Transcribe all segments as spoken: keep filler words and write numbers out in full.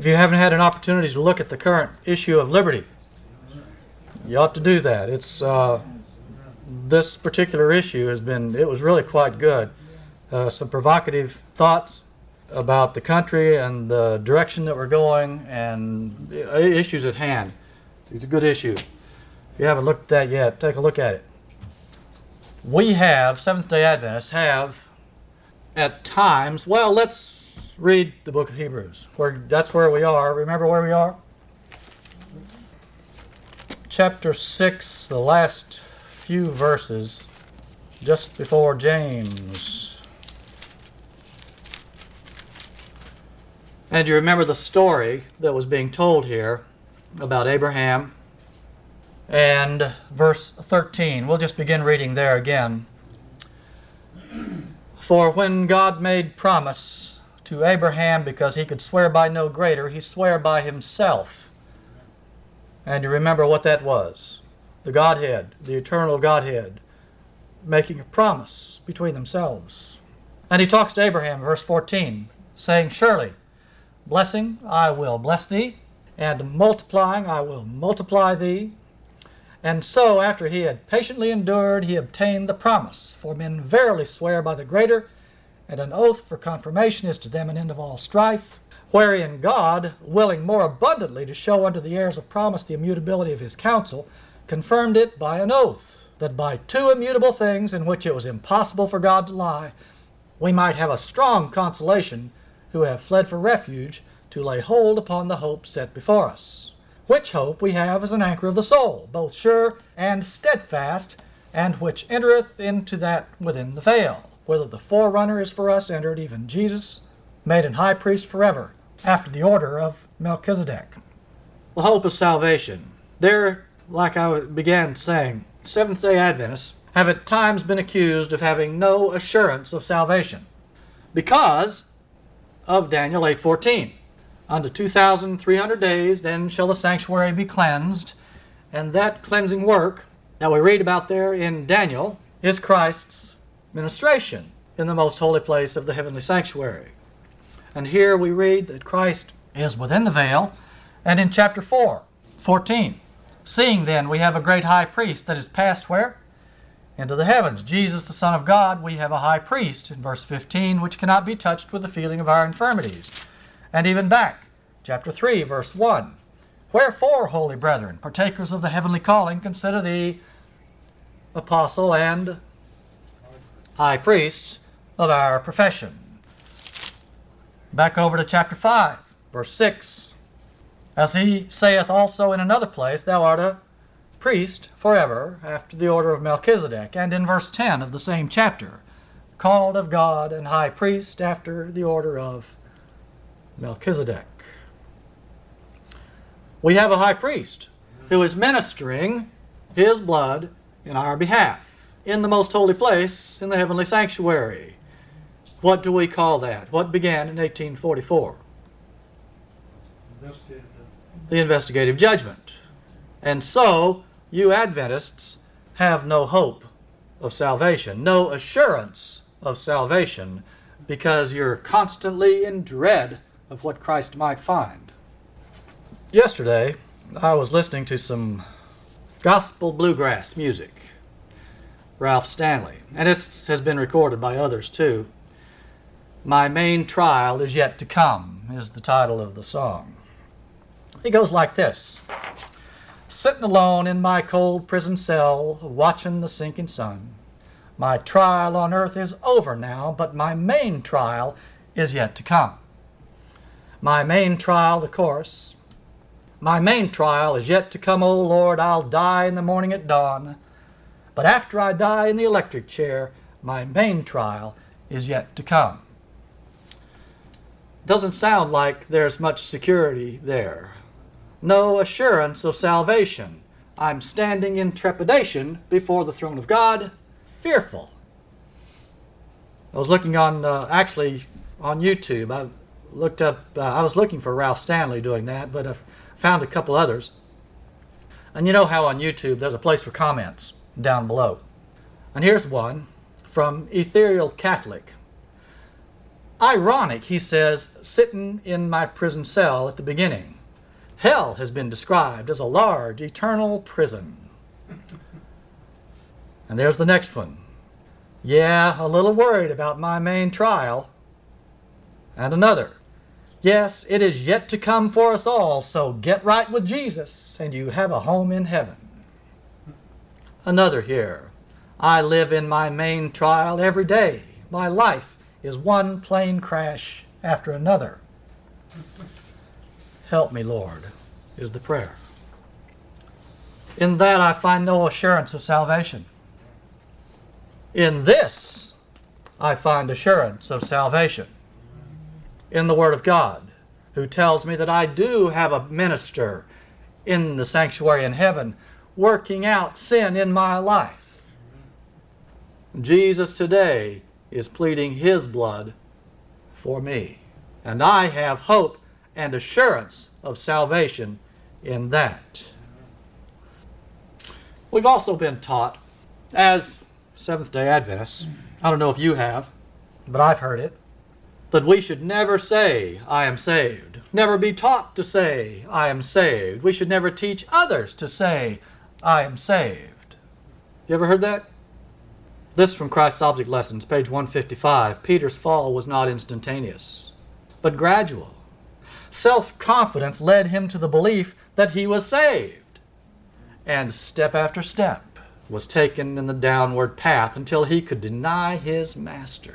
If you haven't had an opportunity to look at the current issue of Liberty, you ought to do that. It's uh, this particular issue has been, it was really quite good. Uh, some provocative thoughts about the country and the direction that we're going and the issues at hand. It's a good issue. If you haven't looked at that yet, take a look at it. We have, Seventh-day Adventists have, at times, well, let's read the book of Hebrews. Where, that's where we are. Remember where we are? Chapter six, the last few verses, just before James. And you remember the story that was being told here about Abraham. And verse thirteen, we'll just begin reading there again. For when God made promise to Abraham, because he could swear by no greater, he swore by himself. And you remember what that was. The Godhead, the eternal Godhead, making a promise between themselves. And he talks to Abraham, verse fourteen, saying, surely, blessing I will bless thee, and multiplying I will multiply thee. And so, after he had patiently endured, he obtained the promise. For men verily swear by the greater, and an oath for confirmation is to them an end of all strife, wherein God, willing more abundantly to show unto the heirs of promise the immutability of his counsel, confirmed it by an oath, that by two immutable things in which it was impossible for God to lie, we might have a strong consolation who have fled for refuge to lay hold upon the hope set before us. Which hope we have as an anchor of the soul, both sure and steadfast, and which entereth into that within the veil, whither the forerunner is for us entered, even Jesus, made an high priest forever, after the order of Melchizedek. The hope of salvation. There, like I began saying, Seventh-day Adventists have at times been accused of having no assurance of salvation because of Daniel eight fourteen. Unto two thousand three hundred days, then shall the sanctuary be cleansed. And that cleansing work that we read about there in Daniel is Christ's ministration in the most holy place of the heavenly sanctuary. And here we read that Christ is within the veil. And in chapter four, fourteen, seeing then we have a great high priest that is passed where? Into the heavens. Jesus, the Son of God, we have a high priest, in verse fifteen, which cannot be touched with the feeling of our infirmities. And even back, chapter three, verse one. Wherefore, holy brethren, partakers of the heavenly calling, consider the apostle and high priests of our profession. Back over to chapter five, verse six. As he saith also in another place, thou art a priest forever, after the order of Melchizedek. And in verse ten of the same chapter, called of God and high priest after the order of Melchizedek. We have a high priest who is ministering his blood in our behalf in the most holy place in the heavenly sanctuary. What do we call that? What began in eighteen forty-four? Investigative. The investigative judgment. And so, you Adventists have no hope of salvation, no assurance of salvation, because you're constantly in dread of what Christ might find. Yesterday, I was listening to some gospel bluegrass music, Ralph Stanley, and this has been recorded by others too. My Main Trial Is Yet to Come is the title of the song. It goes like this. Sitting alone in my cold prison cell, watching the sinking sun. My trial on earth is over now, but my main trial is yet to come. My main trial, the chorus. My main trial is yet to come, O Lord. I'll die in the morning at dawn. But after I die in the electric chair, my main trial is yet to come. Doesn't sound like there's much security there. No assurance of salvation. I'm standing in trepidation before the throne of God, fearful. I was looking on, uh, actually, on YouTube. I looked up, uh, I was looking for Ralph Stanley doing that, but I found a couple others. And you know how on YouTube there's a place for comments down below. And here's one from Ethereal Catholic. ironic, he says, sitting in my prison cell at the beginning. Hell has been described as a large, eternal prison. And there's the next one. Yeah, a little worried about my main trial. And another. Yes, it is yet to come for us all, so get right with Jesus, and you have a home in heaven. Another here. I live in my main trial every day. My life is one plane crash after another. Help me, Lord, is the prayer. In that I find no assurance of salvation. In this I find assurance of salvation. In the Word of God, who tells me that I do have a minister in the sanctuary in heaven working out sin in my life. Jesus today is pleading His blood for me. And I have hope and assurance of salvation in that. We've also been taught, as Seventh-day Adventists, I don't know if you have, but I've heard it, that we should never say, I am saved. Never be taught to say, I am saved. We should never teach others to say, I am saved. You ever heard that? This from Christ's Object Lessons, page one fifty-five. Peter's fall was not instantaneous, but gradual. Self-confidence led him to the belief that he was saved. And step after step was taken in the downward path until he could deny his master.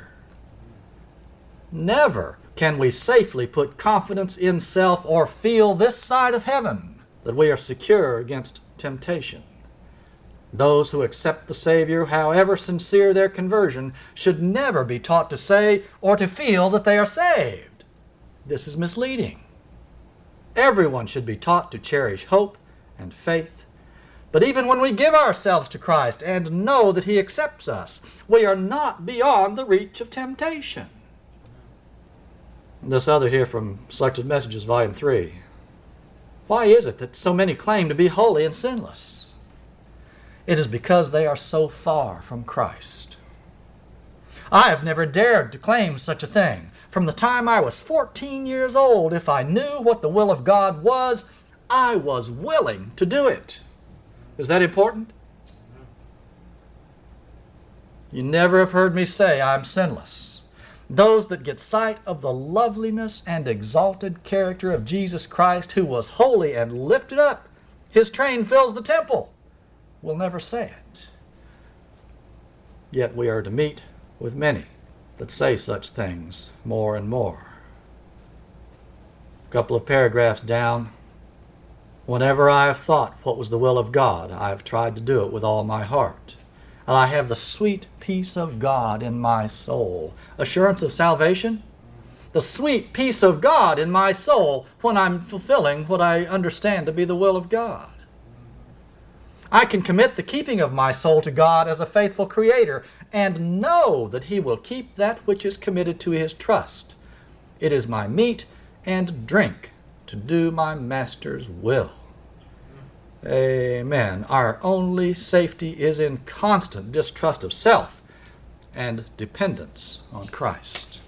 Never can we safely put confidence in self or feel this side of heaven that we are secure against temptation. Those who accept the Savior, however sincere their conversion, should never be taught to say or to feel that they are saved. This is misleading. Everyone should be taught to cherish hope and faith. But even when we give ourselves to Christ and know that He accepts us, we are not beyond the reach of temptation. This other here from Selected Messages, Volume three. Why is it that so many claim to be holy and sinless? It is because they are so far from Christ. I have never dared to claim such a thing. From the time I was fourteen years old, if I knew what the will of God was, I was willing to do it. Is that important? You never have heard me say I'm sinless. Those that get sight of the loveliness and exalted character of Jesus Christ, who was holy and lifted up, His train fills the temple, will never say it. Yet we are to meet with many that say such things more and more. A couple of paragraphs down. Whenever I have thought what was the will of God, I have tried to do it with all my heart. And I have the sweet peace of God in my soul. Assurance of salvation? The sweet peace of God in my soul when I'm fulfilling what I understand to be the will of God. I can commit the keeping of my soul to God as a faithful Creator and know that He will keep that which is committed to His trust. It is my meat and drink to do my Master's will. Amen. Our only safety is in constant distrust of self and dependence on Christ.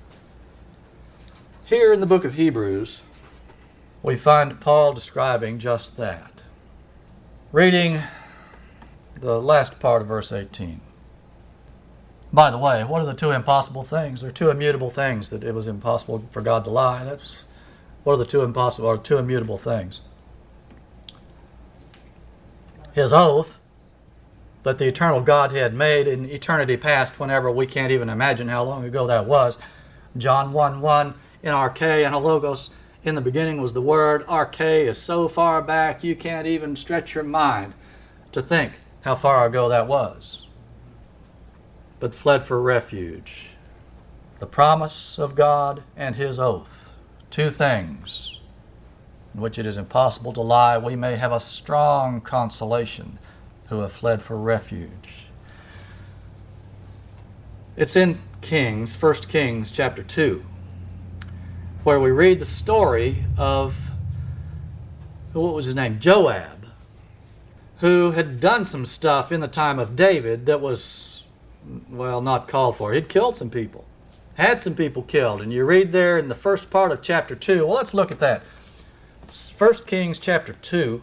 Here in the book of Hebrews, we find Paul describing just that. Reading the last part of verse eighteen. By the way, what are the two impossible things? There are two immutable things that it was impossible for God to lie. That's what are the two impossible or two immutable things? His oath that the eternal Godhead made in eternity past, whenever we can't even imagine how long ago that was. John one one, in arche and logos, in the beginning was the Word. Arche is so far back you can't even stretch your mind to think how far ago that was. But fled for refuge. The promise of God and His oath. Two things in which it is impossible to lie. We may have a strong consolation who have fled for refuge. It's in Kings, First Kings chapter two, where we read the story of, what was his name? Joab, who had done some stuff in the time of David that was, well, not called for. He'd killed some people. had some people killed. And you read there in the first part of chapter two. Well, let's look at that. First Kings chapter two.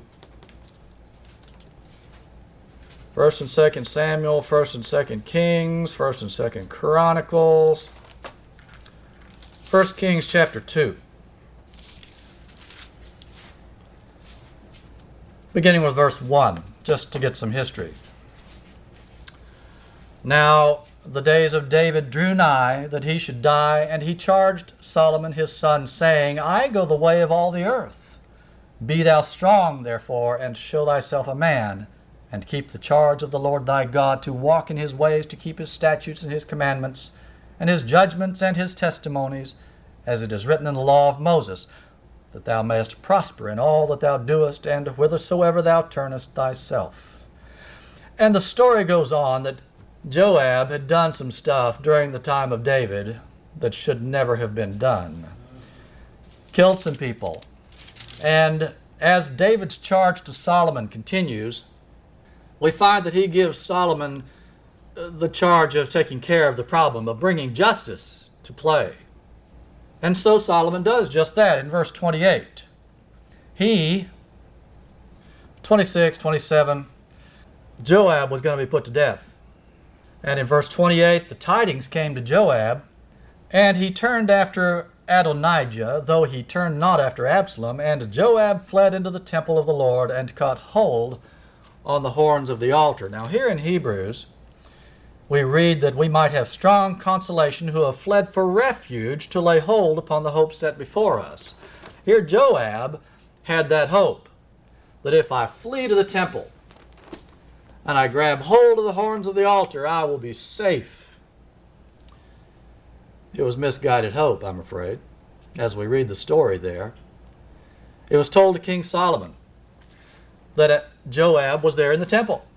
First and Second Samuel, First and Second Kings, First and Second Chronicles. First Kings chapter two. Beginning with verse one, just to get some history. Now the days of David drew nigh that he should die, and he charged Solomon his son, saying, I go the way of all the earth. Be thou strong, therefore, and show thyself a man, and keep the charge of the Lord thy God, to walk in his ways, to keep his statutes and his commandments, and his judgments and his testimonies, as it is written in the law of Moses, that thou mayest prosper in all that thou doest, and whithersoever thou turnest thyself. And the story goes on that Joab had done some stuff during the time of David that should never have been done. Killed some people. And as David's charge to Solomon continues, we find that he gives Solomon the charge of taking care of the problem, of bringing justice to play. And so Solomon does just that in verse twenty-eight. He, twenty-six, twenty-seven, Joab was going to be put to death. And in verse twenty-eight, the tidings came to Joab, and he turned after Adonijah, though he turned not after Absalom. And Joab fled into the temple of the Lord, and caught hold on the horns of the altar. Now here in Hebrews, we read that we might have strong consolation who have fled for refuge to lay hold upon the hope set before us. Here Joab had that hope, that if I flee to the temple and I grab hold of the horns of the altar, I will be safe. It was misguided hope, I'm afraid, as we read the story there. It was told to King Solomon that Joab was there in the temple.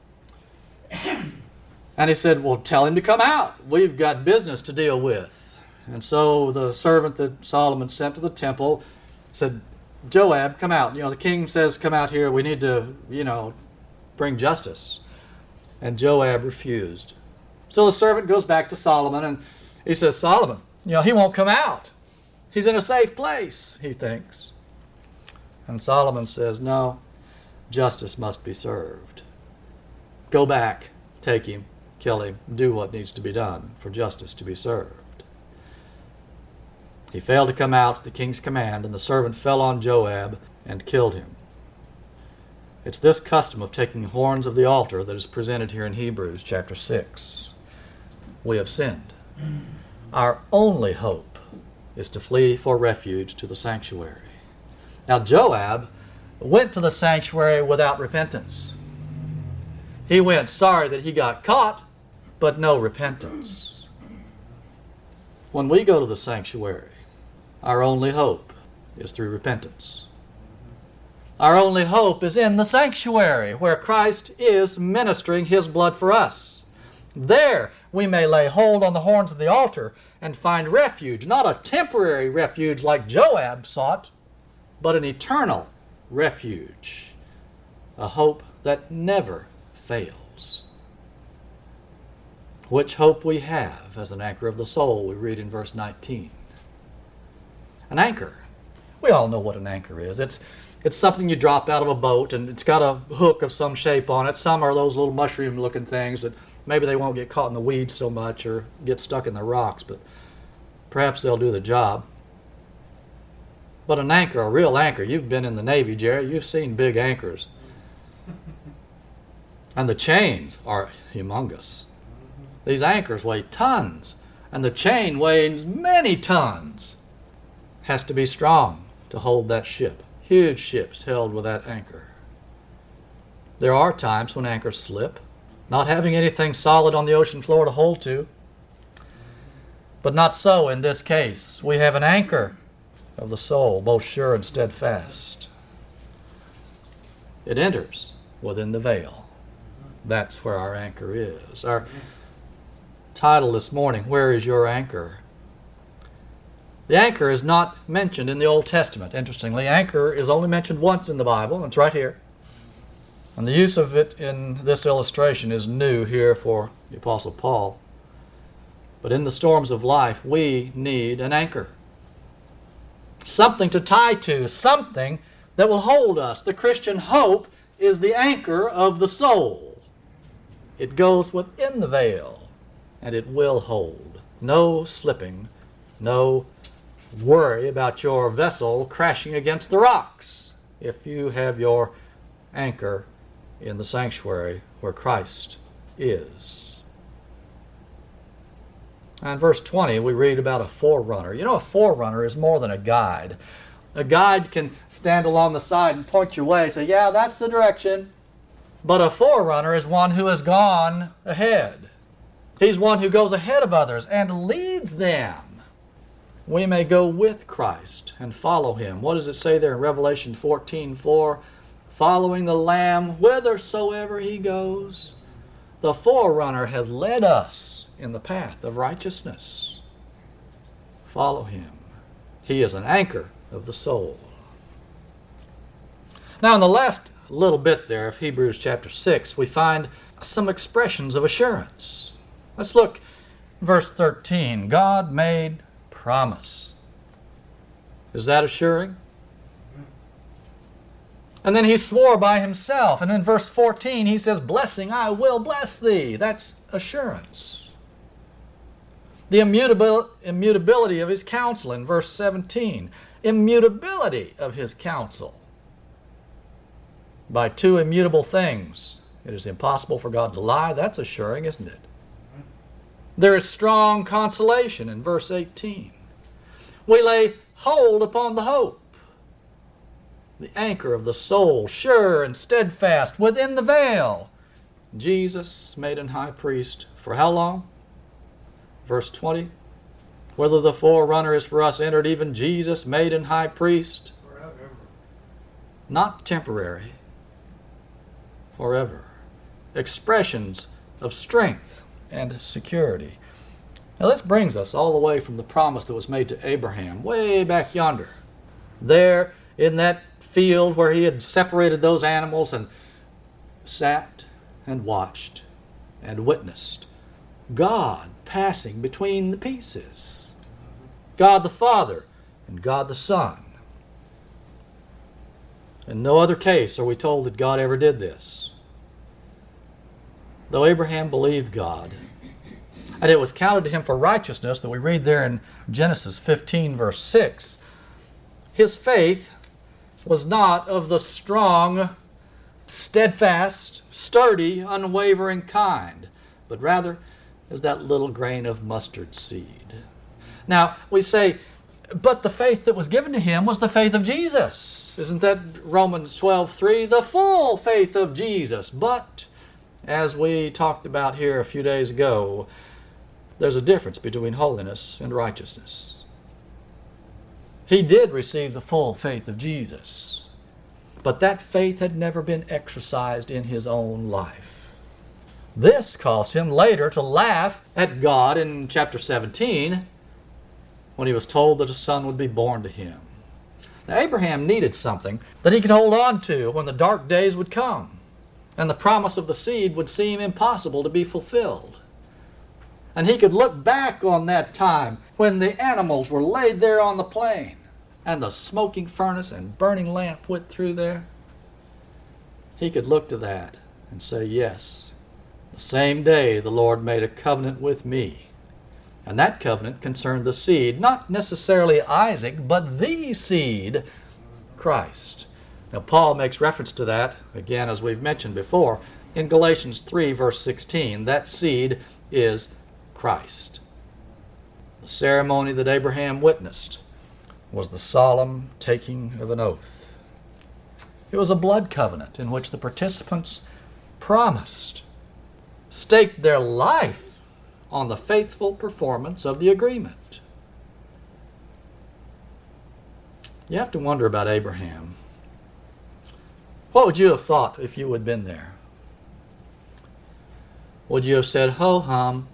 And he said, well, tell him to come out. We've got business to deal with. And so the servant that Solomon sent to the temple said, Joab, come out. You know, the king says, come out here. We need to, you know, bring justice. And Joab refused. So the servant goes back to Solomon and he says, Solomon, you know, he won't come out. He's in a safe place, he thinks. And Solomon says, no, justice must be served. Go back, take him, kill him, do what needs to be done for justice to be served. He failed to come out at the king's command, and the servant fell on Joab and killed him. It's this custom of taking horns of the altar that is presented here in Hebrews chapter six. We have sinned. Our only hope is to flee for refuge to the sanctuary. Now Joab went to the sanctuary without repentance. He went sorry that he got caught, but no repentance. When we go to the sanctuary, our only hope is through repentance. Our only hope is in the sanctuary, where Christ is ministering his blood for us. There we may lay hold on the horns of the altar and find refuge, not a temporary refuge like Joab sought, but an eternal refuge, a hope that never fails. Which hope we have as an anchor of the soul, we read in verse nineteen. An anchor. We all know what an anchor is. It's It's something you drop out of a boat, and it's got a hook of some shape on it. Some are those little mushroom-looking things that maybe they won't get caught in the weeds so much or get stuck in the rocks, but perhaps they'll do the job. But an anchor, a real anchor, you've been in the Navy, Jerry. You've seen big anchors. And the chains are humongous. These anchors weigh tons, and the chain weighs many tons. Has to be strong to hold that ship. Huge ships held with that anchor. There are times when anchors slip, not having anything solid on the ocean floor to hold to. But not so in this case. We have an anchor of the soul, both sure and steadfast. It enters within the veil. That's where our anchor is. Our title this morning, Where is Your Anchor? The anchor is not mentioned in the Old Testament. Interestingly, anchor is only mentioned once in the Bible, and it's right here. And the use of it in this illustration is new here for the Apostle Paul. But in the storms of life, we need an anchor. Something to tie to, something that will hold us. The Christian hope is the anchor of the soul. It goes within the veil, and it will hold. No slipping, no worry about your vessel crashing against the rocks if you have your anchor in the sanctuary where Christ is. And in verse twenty, we read about a forerunner. You know, a forerunner is more than a guide. A guide can stand along the side and point your way and say, yeah, that's the direction. But a forerunner is one who has gone ahead. He's one who goes ahead of others and leads them. We may go with Christ and follow him. What does it say there in Revelation fourteen four? Following the Lamb whithersoever he goes. The forerunner has led us in the path of righteousness. Follow him. He is an anchor of the soul. Now in the last little bit there of Hebrews chapter six, we find some expressions of assurance. Let's look verse thirteen. God made promise. Is that assuring? And then he swore by himself. And in verse fourteen he says, blessing, I will bless thee. That's assurance. The immutabil- immutability of his counsel in verse seventeen. Immutability of his counsel. By two immutable things, it is impossible for God to lie. That's assuring, isn't it? There is strong consolation in verse eighteen. We lay hold upon the hope, the anchor of the soul, sure and steadfast within the veil. Jesus made an high priest for how long? Verse twenty. Whether the forerunner is for us entered, even Jesus made an high priest. Forever. Not temporary. Forever. Expressions of strength and security. Now this brings us all the way from the promise that was made to Abraham, way back yonder. There in that field where he had separated those animals and sat and watched and witnessed God passing between the pieces. God the Father and God the Son. In no other case are we told that God ever did this. Though Abraham believed God, and it was counted to him for righteousness that we read there in Genesis fifteen verse six, his faith was not of the strong, steadfast, sturdy, unwavering kind, but rather as that little grain of mustard seed. Now, we say, but the faith that was given to him was the faith of Jesus. Isn't that Romans twelve three? The full faith of Jesus. But, as we talked about here a few days ago, there's a difference between holiness and righteousness. He did receive the full faith of Jesus, but that faith had never been exercised in his own life. This caused him later to laugh at God in chapter seventeen when he was told that a son would be born to him. Now, Abraham needed something that he could hold on to when the dark days would come and the promise of the seed would seem impossible to be fulfilled. And he could look back on that time when the animals were laid there on the plain and the smoking furnace and burning lamp went through there. He could look to that and say, yes, the same day the Lord made a covenant with me. And that covenant concerned the seed, not necessarily Isaac, but the seed, Christ. Now Paul makes reference to that, again as we've mentioned before, in Galatians three verse sixteen. That seed is Christ. The ceremony that Abraham witnessed was the solemn taking of an oath. It was a blood covenant in which the participants promised, staked their life on the faithful performance of the agreement. You have to wonder about Abraham. What would you have thought if you had been there? Would you have said, ho hum?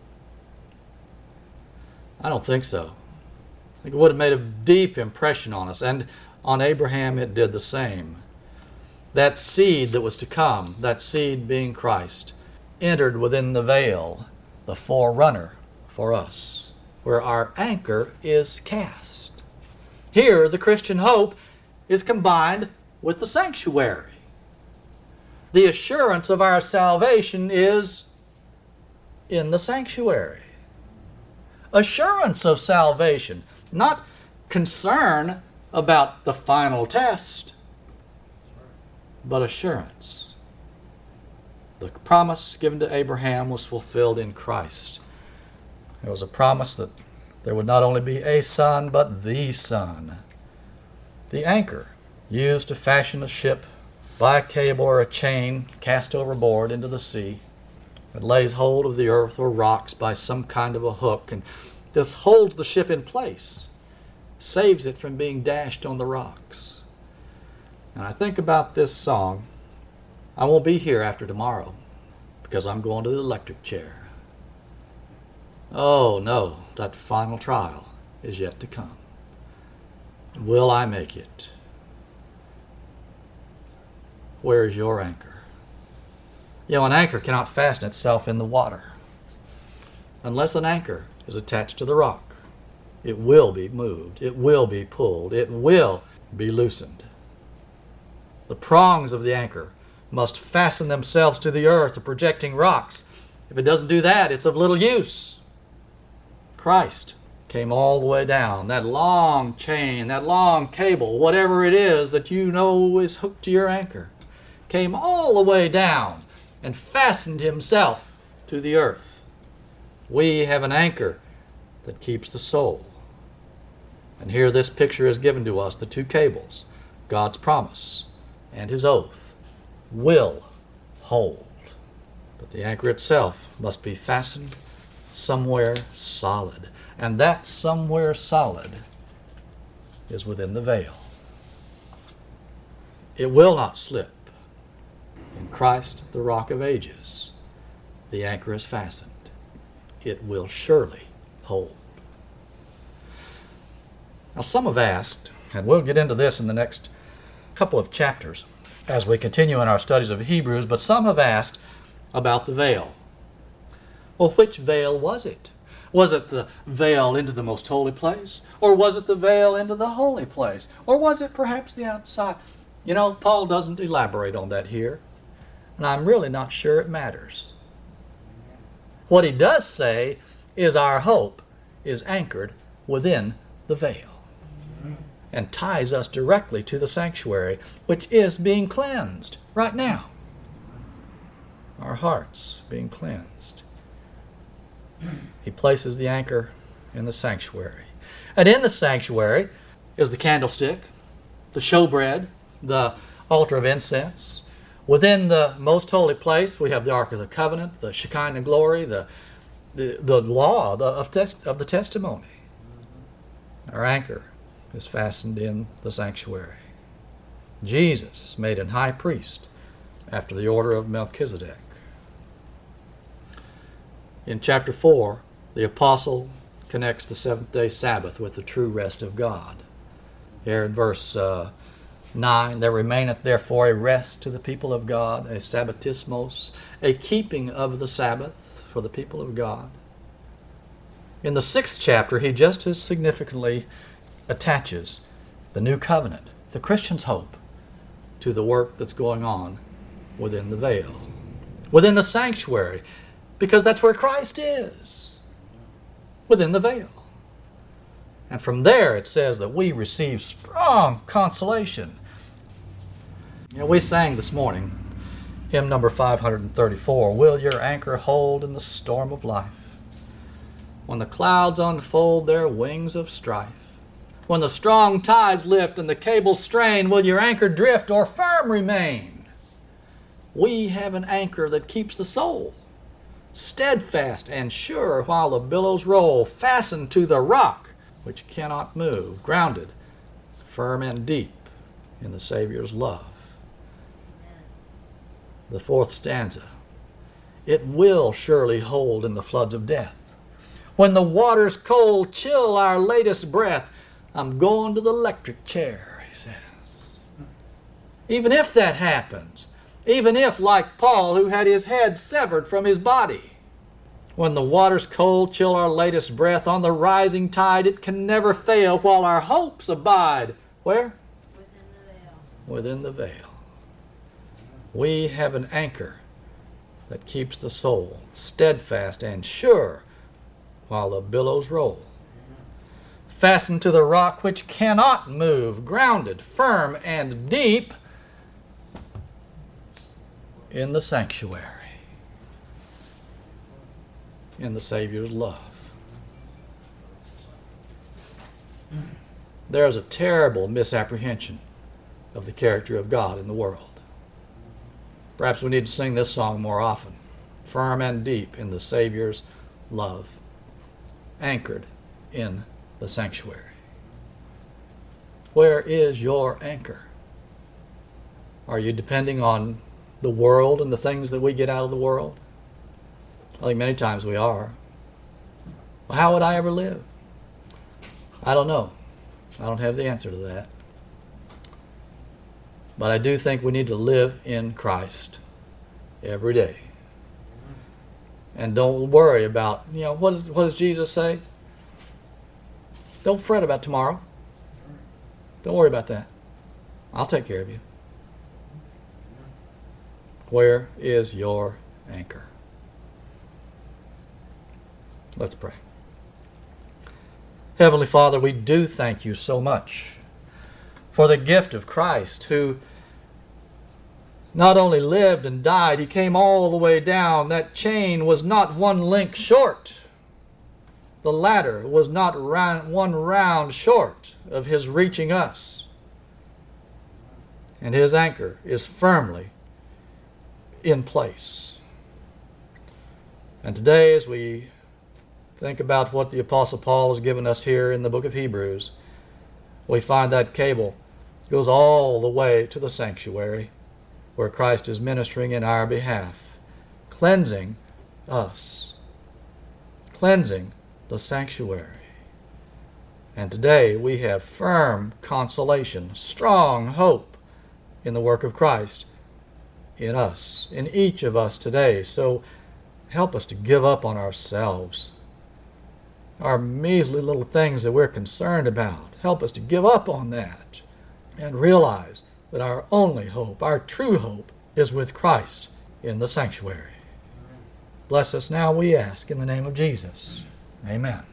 I don't think so. I think it would have made a deep impression on us, and on Abraham it did the same. That seed that was to come, that seed being Christ, entered within the veil, the forerunner for us, where our anchor is cast. Here, the Christian hope is combined with the sanctuary. The assurance of our salvation is in the sanctuary. Assurance of salvation, not concern about the final test, but assurance. The promise given to Abraham was fulfilled in Christ. It was a promise that there would not only be a son, but the son. The anchor used to fashion a ship by a cable or a chain cast overboard into the sea. It lays hold of the earth or rocks by some kind of a hook, and this holds the ship in place, saves it from being dashed on the rocks. And I think about this song. I won't be here after tomorrow because I'm going to the electric chair. Oh no, that final trial is yet to come. Will I make it? Where is your anchor? You know, an anchor cannot fasten itself in the water. Unless an anchor is attached to the rock, it will be moved, it will be pulled, it will be loosened. The prongs of the anchor must fasten themselves to the earth or projecting rocks. If it doesn't do that, it's of little use. Christ came all the way down. That long chain, that long cable, whatever it is that you know is hooked to your anchor, came all the way down and fastened himself to the earth. We have an anchor that keeps the soul. And here this picture is given to us, the two cables, God's promise and his oath, will hold. But the anchor itself must be fastened somewhere solid. And that somewhere solid is within the veil. It will not slip. In Christ, the rock of ages, the anchor is fastened. It will surely hold. Now, some have asked, and we'll get into this in the next couple of chapters as we continue in our studies of Hebrews, but some have asked about the veil. Well, which veil was it? Was it the veil into the most holy place? Or was it the veil into the holy place? Or was it perhaps the outside? You know, Paul doesn't elaborate on that here, and I'm really not sure it matters. What he does say is our hope is anchored within the veil and ties us directly to the sanctuary, which is being cleansed right now. Our hearts being cleansed. He places the anchor in the sanctuary. And in the sanctuary is the candlestick, the showbread, the altar of incense. Within the most holy place, we have the Ark of the Covenant, the Shekinah glory, the, the, the law the, of, tes- of the testimony. Our anchor is fastened in the sanctuary. Jesus made an high priest after the order of Melchizedek. In chapter four, the apostle connects the seventh-day Sabbath with the true rest of God. Here in verse uh, nine, there remaineth therefore a rest to the people of God, a sabbatismos, a keeping of the Sabbath for the people of God. In the sixth chapter, he just as significantly attaches the new covenant, the Christian's hope, to the work that's going on within the veil, within the sanctuary, because that's where Christ is, within the veil. And from there it says that we receive strong consolation. You know, we sang this morning, hymn number five hundred thirty-four, "Will your anchor hold in the storm of life? When the clouds unfold their wings of strife, when the strong tides lift and the cables strain, will your anchor drift or firm remain? We have an anchor that keeps the soul steadfast and sure while the billows roll, fastened to the rock which cannot move, grounded firm and deep in the Savior's love." The fourth stanza, "It will surely hold in the floods of death. When the waters cold chill our latest breath, I'm going to the electric chair," he says. Even if that happens, even if, like Paul, who had his head severed from his body, When the water's cold, chill our latest breath. On the rising tide, it can never fail, while our hopes abide. Where? Within the veil. Within the veil. We have an anchor that keeps the soul steadfast and sure while the billows roll. Fastened to the rock which cannot move, grounded, firm, and deep in the sanctuary, in the Savior's love. There is a terrible misapprehension of the character of God in the world. Perhaps we need to sing this song more often. Firm and deep in the Savior's love, anchored in the sanctuary. Where is your anchor? Are you depending on the world and the things that we get out of the world? I think many times we are. Well, how would I ever live? I don't know. I don't have the answer to that. But I do think we need to live in Christ every day. And don't worry about, you know, what, is, what does Jesus say? Don't fret about tomorrow. Don't worry about that. I'll take care of you. Where is your anchor? Let's pray. Heavenly Father, we do thank you so much for the gift of Christ, who not only lived and died, he came all the way down. That chain was not one link short. The ladder was not round, one round short of his reaching us. And his anchor is firmly in place. And today, as we think about what the Apostle Paul has given us here in the book of Hebrews, we find that cable goes all the way to the sanctuary, where Christ is ministering in our behalf, cleansing us, cleansing the sanctuary. And today we have firm consolation, strong hope in the work of Christ in us, in each of us today. So help us to give up on ourselves, our measly little things that we're concerned about. Help us to give up on that and realize that our only hope, our true hope, is with Christ in the sanctuary. Bless us now, we ask, in the name of Jesus. Amen.